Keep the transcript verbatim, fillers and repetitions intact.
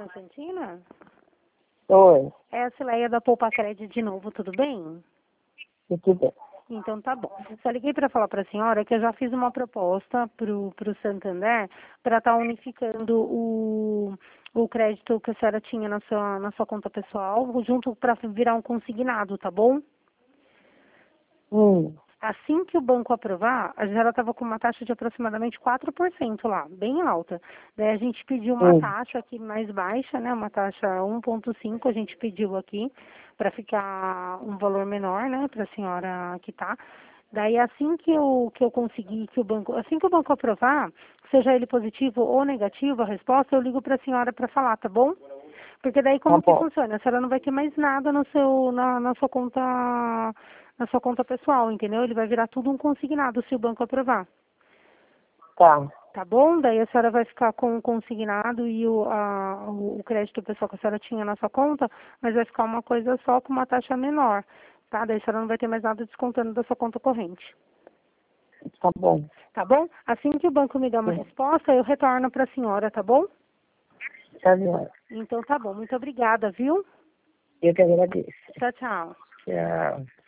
dona Santina? Oi. É a Cileia da Poupa Crédito de novo, tudo bem? Tudo bem. Então tá bom. Só liguei para falar para a senhora que eu já fiz uma proposta pro pro Santander para estar unificando o, o crédito que a senhora tinha na sua, na sua conta pessoal, junto para virar um consignado, tá bom? Hum. Assim que o banco aprovar, a senhora estava com uma taxa de aproximadamente quatro por cento lá, bem alta. Daí a gente pediu uma Hum. taxa aqui mais baixa, né? Uma taxa um ponto cinco, a gente pediu aqui para ficar um valor menor, né? Para a senhora quitar. Daí assim que eu, que eu conseguir que o banco, assim que o banco aprovar, seja ele positivo ou negativo a resposta, eu ligo para a senhora para falar, tá bom? Porque daí como Tá que bom. funciona? A senhora não vai ter mais nada no seu, na, na sua conta, na sua conta pessoal, entendeu? Ele vai virar tudo um consignado se o banco aprovar. Tá. Tá bom? Daí a senhora vai ficar com o consignado e o, a, o o crédito pessoal que a senhora tinha na sua conta, mas vai ficar uma coisa só com uma taxa menor, tá? Daí a senhora não vai ter mais nada descontando da sua conta corrente. Tá bom. Tá bom? Assim que o banco me der uma Sim. resposta, eu retorno para a senhora, tá bom? Tá bom. Então tá bom. Muito obrigada, viu? Eu que agradeço. Tchau, tchau. Tchau.